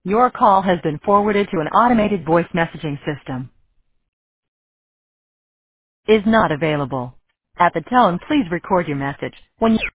Your call has been forwarded to an automated voice messaging system. Is not available. At the tone, please record your message. When you